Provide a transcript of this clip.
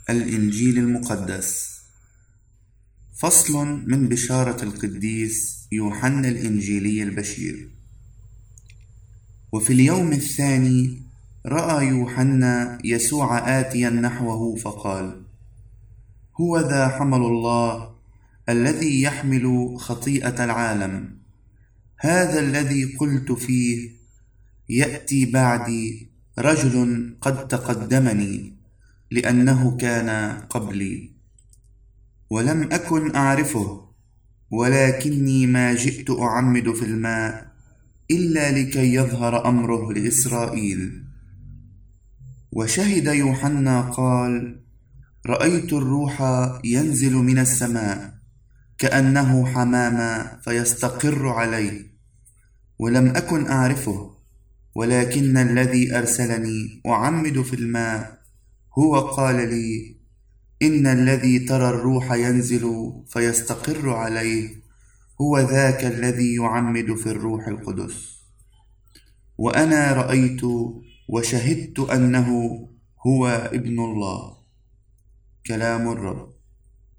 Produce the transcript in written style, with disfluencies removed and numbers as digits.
الإنجيل المقدس. فصل من بشارة القديس يوحنا الإنجيلي البشير. وفي اليوم الثاني رأى يوحنا يسوع آتيا نحوه فقال: هو ذا حمل الله الذي يحمل خطيئة العالم. هذا الذي قلت فيه: يأتي بعدي رجل قد تقدمني لأنه كان قبلي، ولم أكن أعرفه، ولكني ما جئت أعمد في الماء إلا لكي يظهر أمره لإسرائيل. وشهد يوحنا قال: رأيت الروح ينزل من السماء كأنه حمامة فيستقر عليه، ولم أكن أعرفه، ولكن الذي أرسلني أعمد في الماء هو قال لي: إن الذي ترى الروح ينزل فيستقر عليه هو ذاك الذي يعمد في الروح القدس. وأنا رأيت وشهدت أنه هو ابن الله. كلام الرب.